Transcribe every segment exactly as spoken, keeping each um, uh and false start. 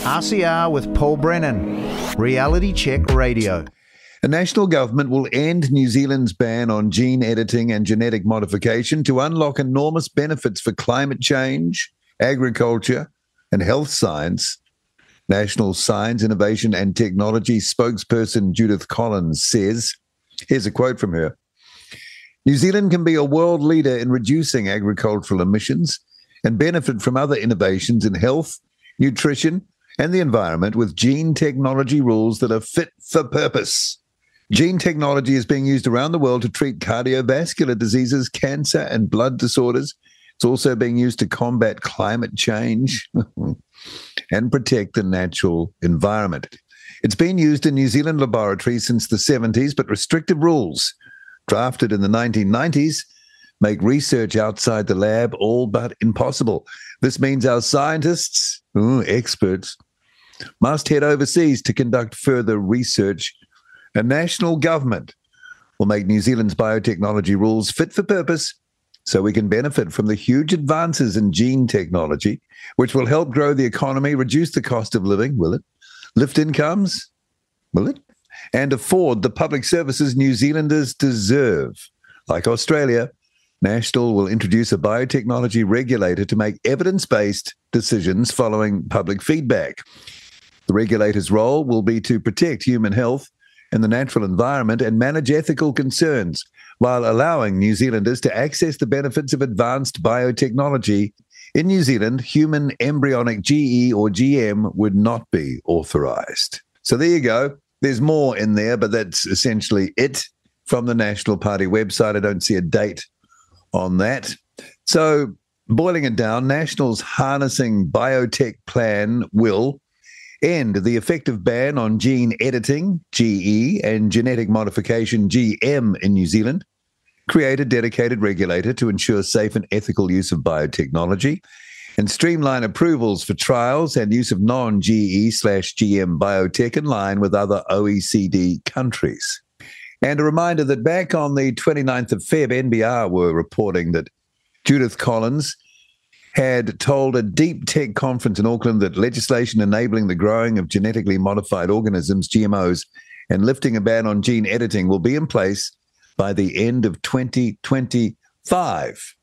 R C R with Paul Brennan, Reality Check Radio. The national government will end New Zealand's ban on gene editing and genetic modification to unlock enormous benefits for climate change, agriculture, and health science. National Science, Innovation and Technology spokesperson Judith Collins says, here's a quote from her, "New Zealand can be a world leader in reducing agricultural emissions and benefit from other innovations in health, nutrition, and the environment with gene technology rules that are fit for purpose." Gene technology is being used around the world to treat cardiovascular diseases, cancer, and blood disorders. It's also being used to combat climate change and protect the natural environment. It's been used in New Zealand laboratories since the seventies, but restrictive rules drafted in the nineteen nineties make research outside the lab all but impossible. This means our scientists, ooh, experts, must head overseas to conduct further research. A national government will make New Zealand's biotechnology rules fit for purpose so we can benefit from the huge advances in gene technology, which will help grow the economy, reduce the cost of living, will it? Lift incomes, will it? And afford the public services New Zealanders deserve. Like Australia, National will introduce a biotechnology regulator to make evidence-based decisions following public feedback. The regulator's role will be to protect human health and the natural environment and manage ethical concerns while allowing New Zealanders to access the benefits of advanced biotechnology. In New Zealand, human embryonic G E or G M would not be authorised. So there you go. There's more in there, but that's essentially it from the National Party website. I don't see a date on that. So boiling it down, National's Harnessing Biotech plan will end the effective ban on gene editing, G E, and genetic modification, G M, in New Zealand, create a dedicated regulator to ensure safe and ethical use of biotechnology, and streamline approvals for trials and use of non-G E slash G M biotech in line with other O E C D countries. And a reminder that back on the twenty-ninth of February, N B R were reporting that Judith Collins had told a deep tech conference in Auckland that legislation enabling the growing of genetically modified organisms, G M Os, and lifting a ban on gene editing will be in place by the end of twenty twenty-five.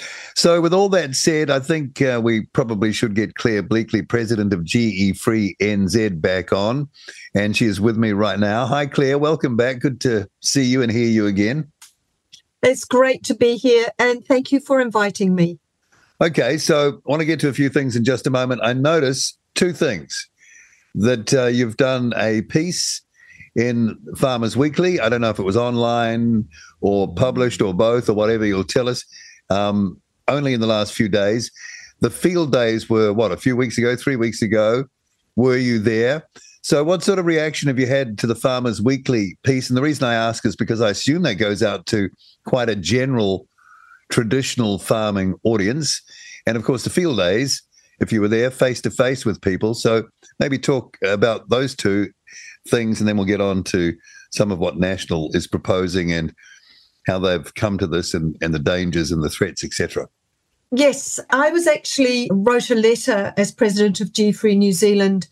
So with all that said, I think uh, we probably should get Claire Bleakley, president of G E Free N Z, back on. And she is with me right now. Hi, Claire. Welcome back. Good to see you and hear you again. It's great to be here, and thank you for inviting me. Okay, so I want to get to a few things in just a moment. I notice two things, that uh, you've done a piece in Farmers Weekly. I don't know if it was online or published or both or whatever, you'll tell us, um, only in the last few days. The field days were, what, a few weeks ago, three weeks ago. Were you there? So what sort of reaction have you had to the Farmers Weekly piece? And the reason I ask is because I assume that goes out to quite a general traditional farming audience. And of course, the field days, if you were there face to face with people. So maybe talk about those two things, and then we'll get on to some of what National is proposing and how they've come to this, and, and the dangers and the threats, et cetera. Yes, I was actually wrote a letter as president of G Free New Zealand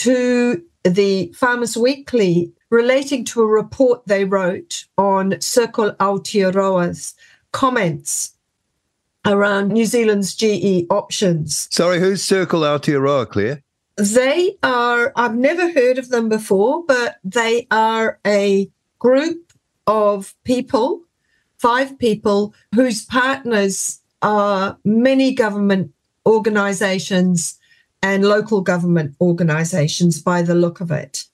to the Farmers Weekly relating to a report they wrote on Circle Aotearoa's comments around New Zealand's G E options. Sorry, who's Circle Aotearoa, Claire? They are, I've never heard of them before, but they are a group of people, five people, whose partners are many government organisations and local government organisations by the look of it.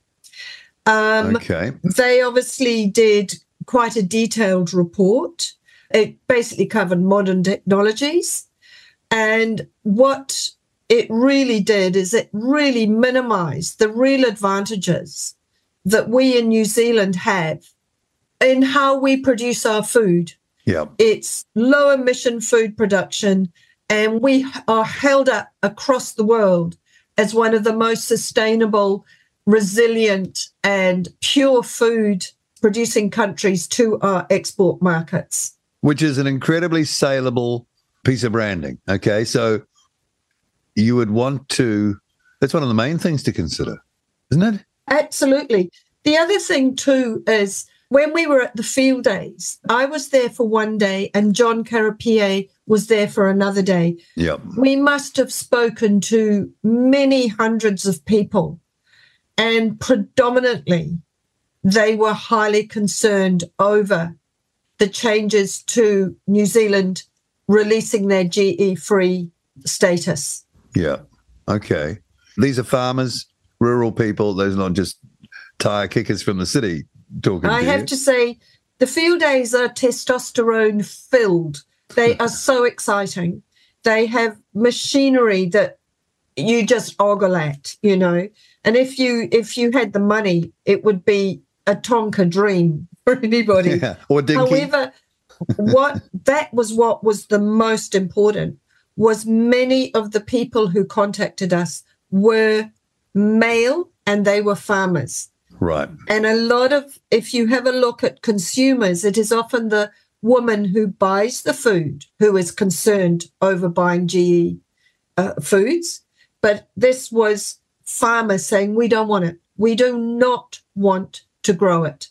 Um, okay. They obviously did quite a detailed report. It basically covered modern technologies. And what it really did is it really minimised the real advantages that we in New Zealand have in how we produce our food. Yeah. It's low emission food production, and we are held up across the world as one of the most sustainable, resilient, and pure food producing countries to our export markets. Which is an incredibly saleable piece of branding. Okay, so you would want to That's one of the main things to consider, isn't it? Absolutely. The other thing too is when we were at the field days, I was there for one day and John Carapia was there for another day. Yep. We must have spoken to many hundreds of people, and predominantly they were highly concerned over the changes to New Zealand releasing their G E-free status. Yeah. Okay. These are farmers, rural people. Those are not just tire kickers from the city talking I to have you. to say, the field days are testosterone filled. They are so exciting. They have machinery that you just ogle at, you know. And if you if you had the money, it would be a Tonka dream for anybody. Yeah. Or dinky. However, what that was what was the most important was many of the people who contacted us were male and they were farmers. Right. And a lot of, if you have a look at consumers, it is often the woman who buys the food who is concerned over buying G E uh, foods. But this was farmers saying, we don't want it. We do not want to grow it.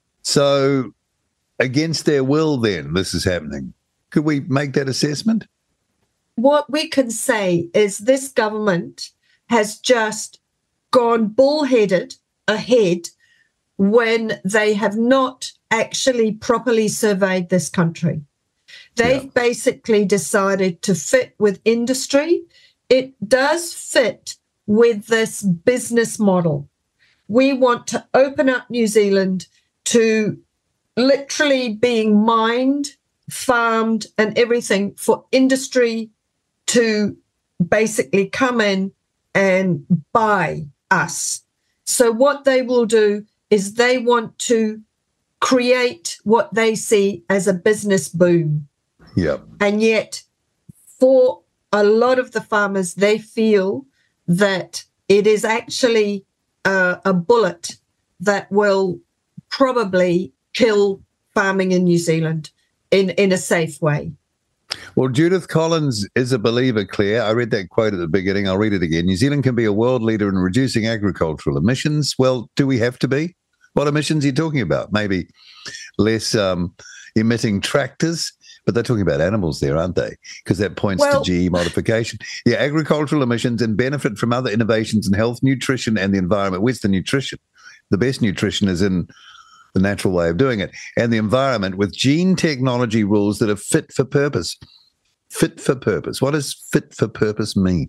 So against their will then, this is happening. Could we make that assessment? What we can say is this government has just gone bullheaded ahead when they have not actually properly surveyed this country. They've Yeah. basically decided to fit with industry. It does fit with this business model. We want to open up New Zealand to literally being mined, farmed, and everything for industry to basically come in and buy us. So what they will do is they want to create what they see as a business boom. Yeah. And yet, for a lot of the farmers, they feel that it is actually uh, a bullet that will probably kill farming in New Zealand in, in a safe way. Well, Judith Collins is a believer, Claire. I read that quote at the beginning. I'll read it again. New Zealand can be a world leader in reducing agricultural emissions. Well, do we have to be? What emissions are you talking about? Maybe less um, emitting tractors, but they're talking about animals there, aren't they? Because that points Well, to G E modification. Yeah, agricultural emissions and benefit from other innovations in health, nutrition, and the environment. Where's the nutrition? The best nutrition is in the natural way of doing it, and the environment with gene technology rules that are fit for purpose. Fit for purpose. What does fit for purpose mean?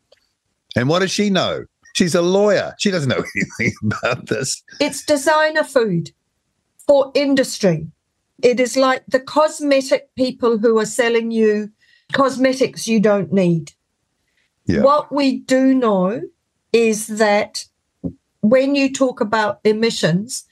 And what does she know? She's a lawyer. She doesn't know anything about this. It's designer food for industry. It is like the cosmetic people who are selling you cosmetics you don't need. Yeah. What we do know is that when you talk about emissions,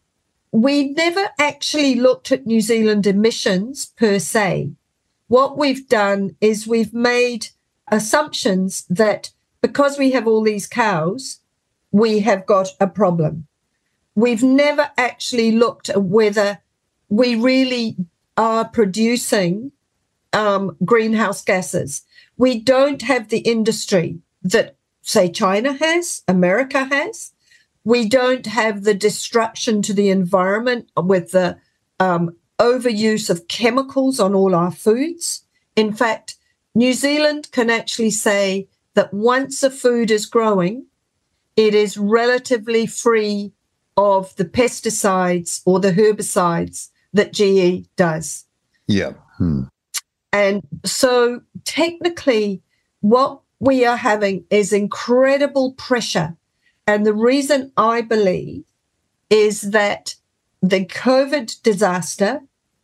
we never actually looked at New Zealand emissions per se. What we've done is we've made assumptions that because we have all these cows, we have got a problem. We've never actually looked at whether we really are producing um, greenhouse gases. We don't have the industry that, say, China has, America has. We don't have the destruction to the environment with the um, overuse of chemicals on all our foods. In fact, New Zealand can actually say that once a food is growing, it is relatively free of the pesticides or the herbicides that G E does. Yeah. Hmm. And so technically what we are having is incredible pressure. And the reason I believe is that the COVID disaster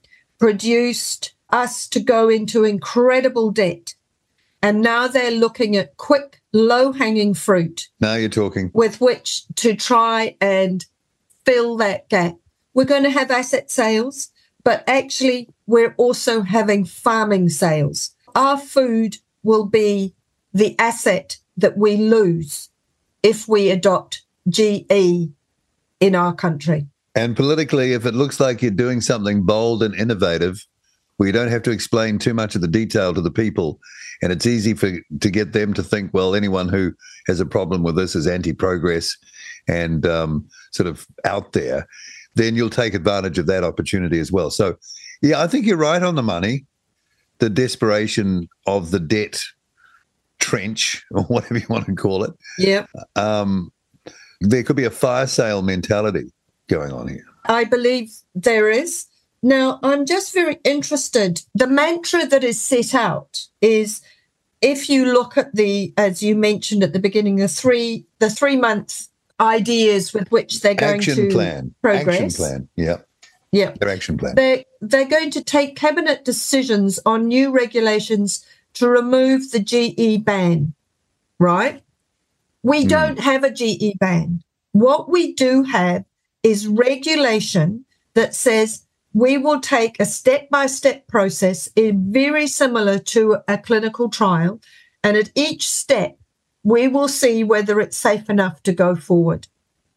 produced us to go into incredible debt. And now they're looking at quick, low-hanging fruit. Now you're talking. With which to try and fill that gap. We're going to have asset sales, but actually we're also having farming sales. Our food will be the asset that we lose if we adopt G E in our country. And politically, if it looks like you're doing something bold and innovative, where you don't have to explain too much of the detail to the people. And it's easy for to get them to think, well, anyone who has a problem with this is anti-progress and um, sort of out there, then you'll take advantage of that opportunity as well. So, yeah, I think you're right on the money. The desperation of the debt trench, or whatever you want to call it. Yeah. Um, there could be a fire sale mentality going on here. I believe there is. Now, I'm just very interested. The mantra that is set out is, if you look at the, as you mentioned at the beginning, the three the three month ideas with which they're going action to plan. progress. Action plan. Yeah. Yeah. Their action plan. They're, they're going to take cabinet decisions on new regulations to remove the G E ban, right? We Mm. don't have a G E ban. What we do have is regulation that says we will take a step-by-step process in very similar to a clinical trial, and at each step, we will see whether it's safe enough to go forward.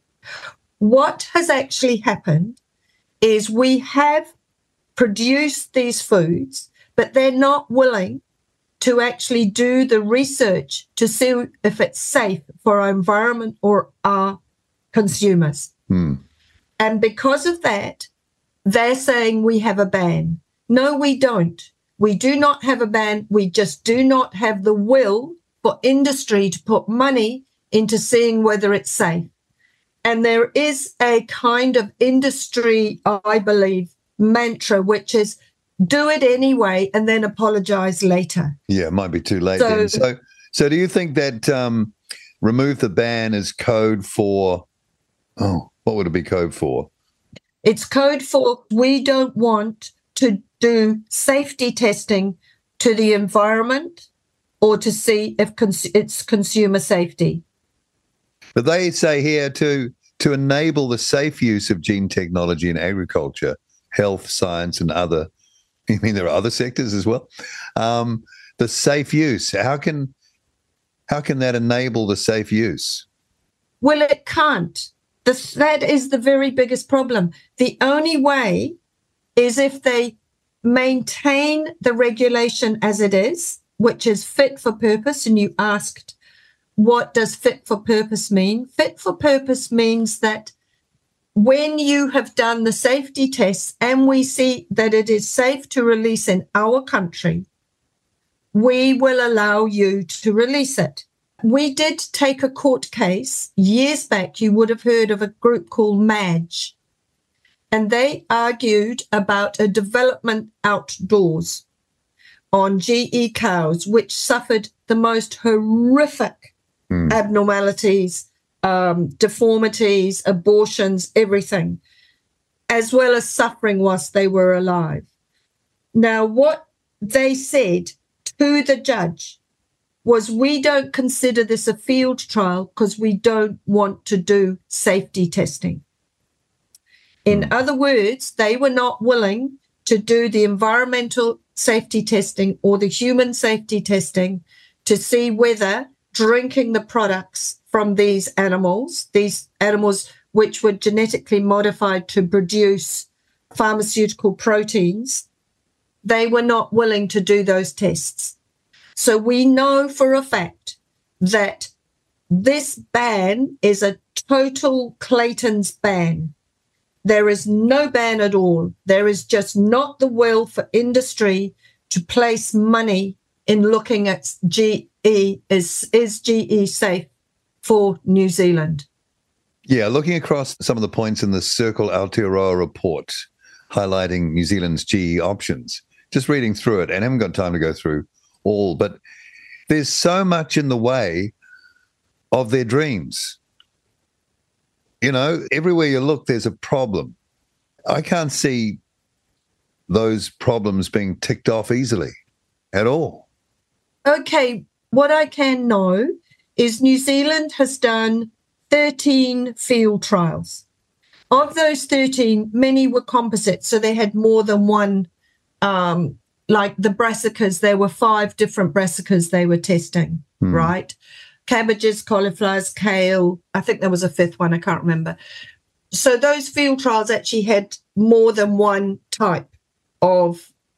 What has actually happened is we have produced these foods, but they're not willing to actually do the research to see if it's safe for our environment or our consumers. Hmm. And because of that, they're saying we have a ban. No, we don't. We do not have a ban. We just do not have the will for industry to put money into seeing whether it's safe. And there is a kind of industry, I believe, mantra, which is do it anyway and then apologize later. Yeah, it might be too late So- then. So, so do you think that um, remove the ban is code for, oh, what would it be code for? It's code for we don't want to do safety testing to the environment or to see if cons- it's consumer safety. But they say here to to enable the safe use of gene technology in agriculture, health, science, and other. You mean there are other sectors as well? Um, the safe use. How can how can that enable the safe use? Well, it can't. This, that is the very biggest problem. The only way is if they maintain the regulation as it is, which is fit for purpose. And you asked, what does fit for purpose mean? Fit for purpose means that when you have done the safety tests and we see that it is safe to release in our country, we will allow you to release it. We did take a court case years back. You would have heard of a group called MADGE, and they argued about a development outdoors on G E cows, which suffered the most horrific Mm. abnormalities, um, deformities, abortions, everything, as well as suffering whilst they were alive. Now, what they said to the judge was, we don't consider this a field trial because we don't want to do safety testing. In Mm. other words, they were not willing to do the environmental safety testing or the human safety testing to see whether drinking the products from these animals, these animals which were genetically modified to produce pharmaceutical proteins, they were not willing to do those tests. So we know for a fact that this ban is a total Clayton's ban. There is no ban at all. There is just not the will for industry to place money in looking at G E. Is, is G E safe for New Zealand? Yeah, looking across some of the points in the Circle Aotearoa report highlighting New Zealand's G E options, just reading through it, and I haven't got time to go through all, but there's so much in the way of their dreams. You know, everywhere you look, there's a problem. I can't see those problems being ticked off easily at all. Okay, what I can know is New Zealand has done thirteen field trials. Of those thirteen, many were composite, so they had more than one, um, like the brassicas, there were five different brassicas they were testing, Hmm. right? Cabbages, cauliflowers, kale, I think there was a fifth one, I can't remember. So those field trials actually had more than one type of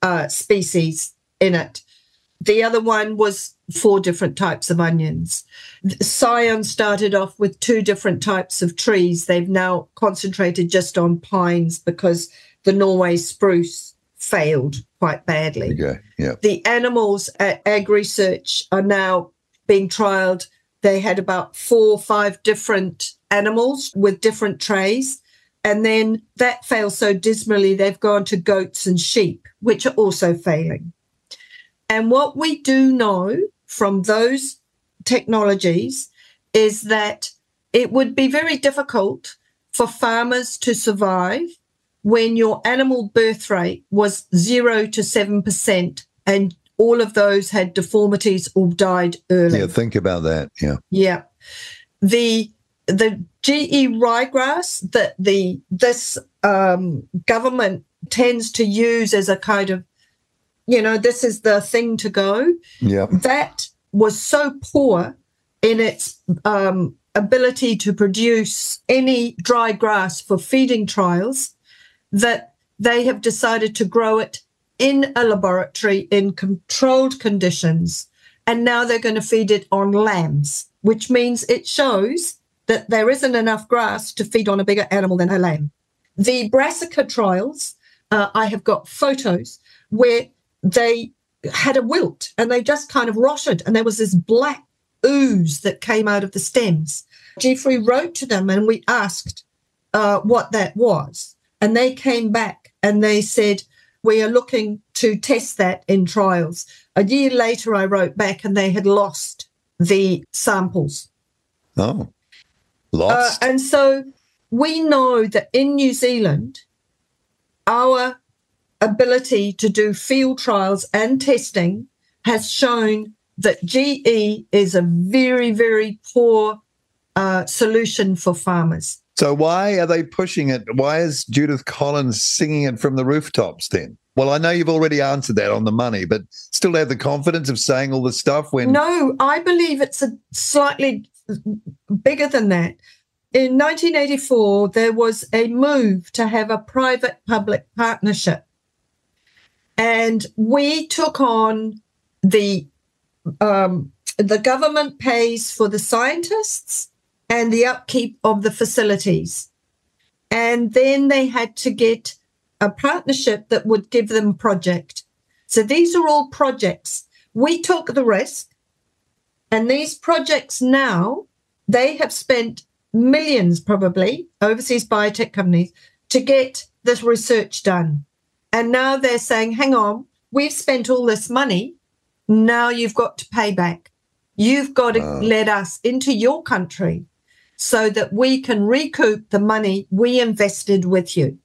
uh, species in it. The other one was four different types of onions. Scion started off with two different types of trees. They've now concentrated just on pines because the Norway spruce failed quite badly. Okay, yeah. The animals at Ag Research are now being trialled. They had about four or five different animals with different trays. And then that failed so dismally, they've gone to goats and sheep, which are also failing. And what we do know from those technologies is that it would be very difficult for farmers to survive when your animal birth rate was zero to seven percent and all of those had deformities or died early. Yeah, think about that. Yeah. Yeah. The the G E ryegrass that the this um, government tends to use as a kind of, you know, this is the thing to go. Yeah. That was so poor in its um, ability to produce any dry grass for feeding trials that they have decided to grow it in a laboratory in controlled conditions. And now they're going to feed it on lambs, which means it shows that there isn't enough grass to feed on a bigger animal than a lamb. The brassica trials, uh, I have got photos where they had a wilt and they just kind of rotted and there was this black ooze that came out of the stems. Jeffrey wrote to them and we asked uh, what that was. And they came back and they said, we are looking to test that in trials. A year later, I wrote back and they had lost the samples. Oh, lost. Uh, and so we know that in New Zealand, our ability to do field trials and testing has shown that G E is a very, very poor uh, solution for farmers. So why are they pushing it? Why is Judith Collins singing it from the rooftops then? Well, I know you've already answered that on the money, but still have the confidence of saying all this stuff when... No, I believe it's a slightly bigger than that. In nineteen eighty-four, there was a move to have a private-public partnership. And we took on the... Um, the government pays for the scientists and the upkeep of the facilities. And then they had to get a partnership that would give them a project. So these are all projects. We took the risk, and these projects now, they have spent millions probably, overseas biotech companies, to get this research done. And now they're saying, hang on, we've spent all this money, now you've got to pay back. You've got to uh. let us into your country so that we can recoup the money we invested with you,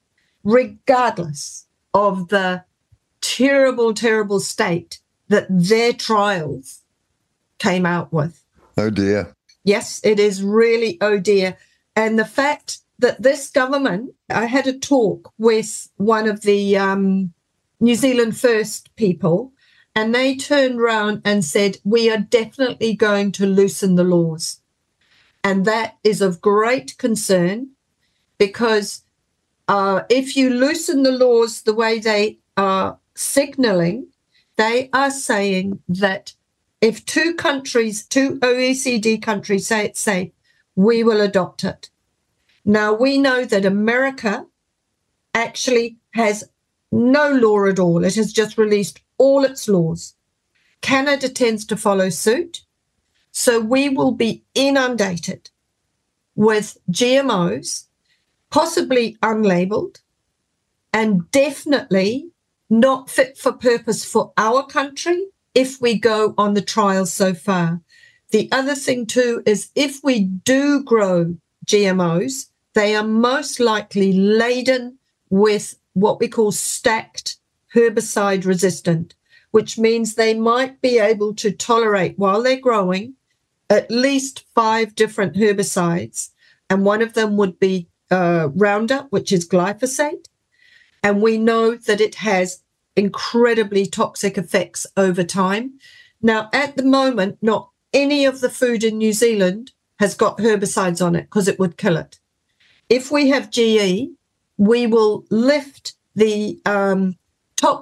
regardless of the terrible, terrible state that their trials came out with. Oh, dear. Yes, it is really oh, dear. And the fact that this government, I had a talk with one of the um, New Zealand First people, and they turned around and said, we are definitely going to loosen the laws. And that is of great concern because uh, if you loosen the laws the way they are signalling, they are saying that if two countries, two O E C D countries say it's safe, we will adopt it. Now, we know that America actually has no law at all. It has just released all its laws. Canada tends to follow suit. So we will be inundated with G M Os, possibly unlabeled, and definitely not fit for purpose for our country if we go on the trials so far. The other thing, too, is if we do grow G M Os, they are most likely laden with what we call stacked herbicide resistant, which means they might be able to tolerate, while they're growing, at least five different herbicides. And one of them would be uh, Roundup, which is glyphosate. And we know that it has incredibly toxic effects over time. Now, at the moment, not any of the food in New Zealand has got herbicides on it because it would kill it. If we have G E, we will lift the um, toxic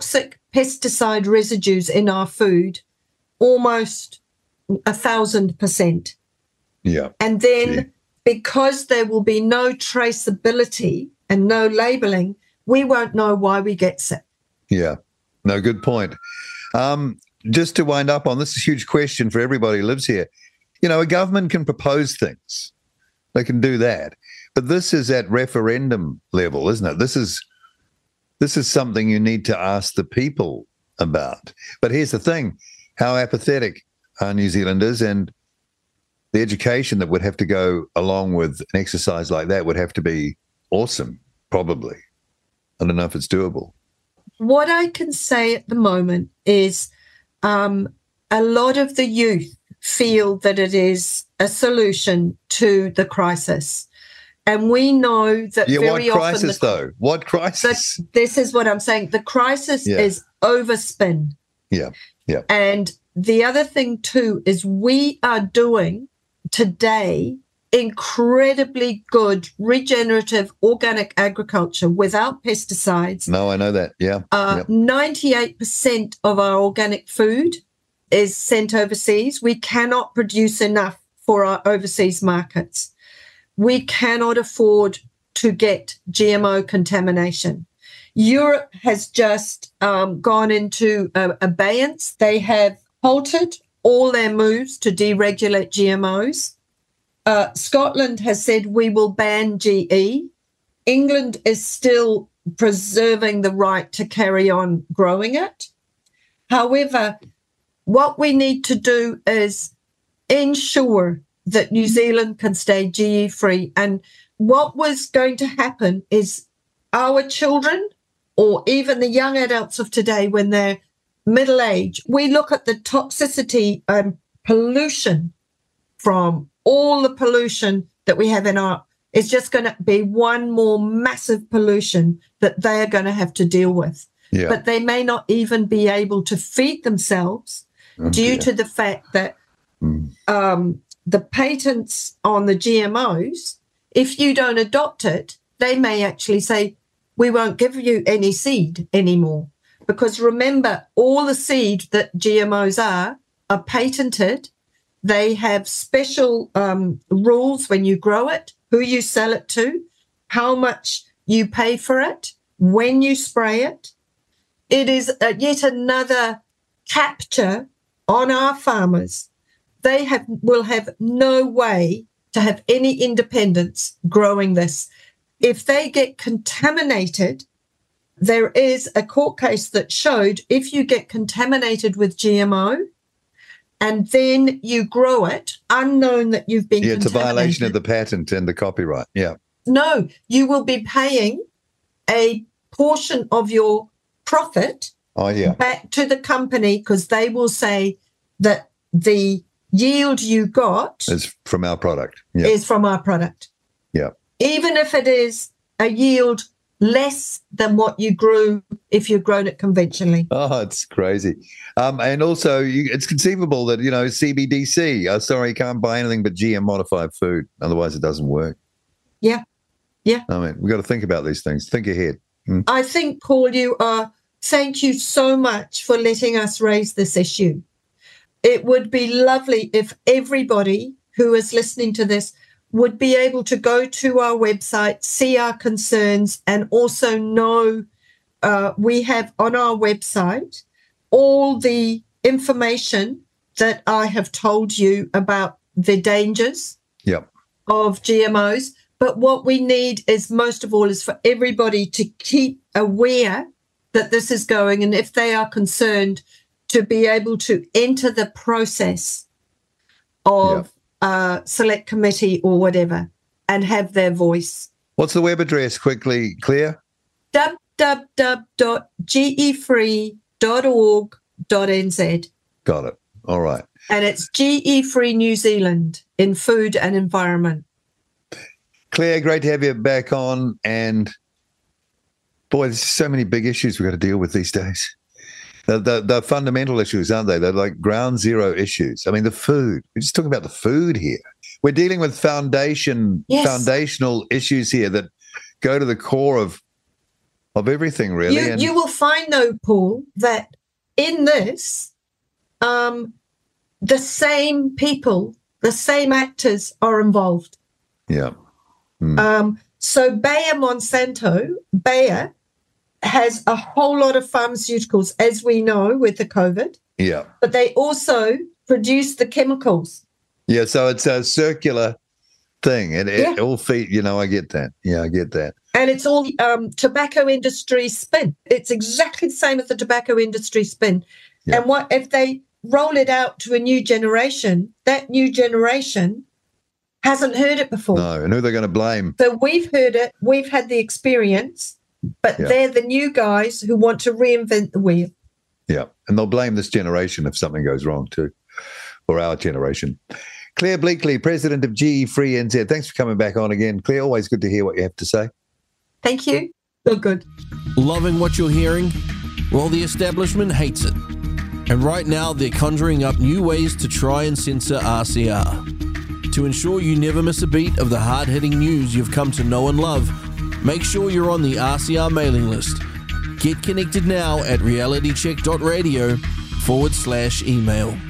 pesticide residues in our food almost a thousand percent. Yeah. And then Yeah. because there will be no traceability and no labeling, we won't know why we get sick. Yeah. No, good point. Um, just to wind up on this, is a huge question for everybody who lives here. You know, a government can propose things. They can do that. But this is at referendum level, isn't it? This is this is something you need to ask the people about. But here's the thing. How apathetic are New Zealanders, and the education that would have to go along with an exercise like that would have to be awesome, probably. I don't know if it's doable. What I can say at the moment is um, a lot of the youth feel that it is a solution to the crisis. And we know that Yeah, very what often... crisis, the, though? What crisis? the, this is what I'm saying. The crisis Yeah. is overspin. Yeah, yeah. And the other thing, too, is we are doing today incredibly good regenerative organic agriculture without pesticides. No, I know that. Yeah. Uh, Yep. ninety-eight percent of our organic food is sent overseas. We cannot produce enough for our overseas markets. We cannot afford to get G M O contamination. Europe has just um, gone into uh, abeyance. They have halted all their moves to deregulate G M Os. Uh, Scotland has said we will ban G E. England is still preserving the right to carry on growing it. However, what we need to do is ensure that New Zealand can stay G E-free. And what was going to happen is our children, or even the young adults of today, when they're middle age, we look at the toxicity and pollution from all the pollution that we have in our, it's just going to be one more massive pollution that they are going to have to deal with. Yeah. But they may not even be able to feed themselves Oh, due dear. to the fact that Mm. um, the patents on the G M Os, if you don't adopt it, they may actually say, we won't give you any seed anymore. Because remember, all the seed that G M Os are, are patented. They have special um, rules when you grow it, who you sell it to, how much you pay for it, when you spray it. It is uh, yet another capture on our farmers. They have will have no way to have any independence growing this. If they get contaminated, there is a court case that showed if you get contaminated with G M O and then you grow it, unknown that you've been Yeah, it's a contaminated. violation of the patent and the copyright. Yeah. No, you will be paying a portion of your profit Oh, yeah. back to the company, because they will say that the yield you got It's from our product. Yeah. is from our product. Yeah. Even if it is a yield less than what you grew if you'd grown it conventionally. Oh, it's crazy. Um, and also, you, it's conceivable that, you know, C B D C, uh, sorry, you can't buy anything but G M modified food. Otherwise, it doesn't work. Yeah. Yeah. I mean, we've got to think about these things. Think ahead. Mm. I think, Paul, you are, thank you so much for letting us raise this issue. It would be lovely if everybody who is listening to this would be able to go to our website, see our concerns, and also know uh, we have on our website all the information that I have told you about the dangers Yep. of G M Os. But what we need is, most of all, is for everybody to keep aware that this is going, and if they are concerned, to be able to enter the process of uh, select committee or whatever and have their voice. What's the web address, quickly, Claire? w w w dot g e free dot org dot n z. Got it. All right. And it's G E Free New Zealand in food and environment. Claire, great to have you back on. And boy, there's so many big issues we've got to deal with these days. The, the, the fundamental issues, aren't they? They're like ground zero issues. I mean, the food. We're just talking about the food here. We're dealing with foundation, Yes. foundational issues here that go to the core of of everything, really. You, and you will find, though, Paul, that in this, um, the same people, the same actors are involved. Yeah. Mm. Um, so Bayer Monsanto, Bayer has a whole lot of pharmaceuticals, as we know, with the COVID. Yeah. But they also produce the chemicals. Yeah, so it's a circular thing. And it, Yeah. it all feed, you know, I get that. Yeah, I get that. And it's all um, tobacco industry spin. It's exactly the same as the tobacco industry spin. Yeah. And what if they roll it out to a new generation, that new generation hasn't heard it before. No, and who are they going to blame? So we've heard it, we've had the experience, but Yeah. they're the new guys who want to reinvent the wheel. Yeah, and they'll blame this generation if something goes wrong too, or our generation. Claire Bleakley, President of G E Free N Z. Thanks for coming back on again. Claire, always good to hear what you have to say. Thank you. Feel good. Loving what you're hearing? Well, the establishment hates it. And right now, they're conjuring up new ways to try and censor R C R. To ensure you never miss a beat of the hard-hitting news you've come to know and love, make sure you're on the R C R mailing list. Get connected now at realitycheck.radio forward slash email.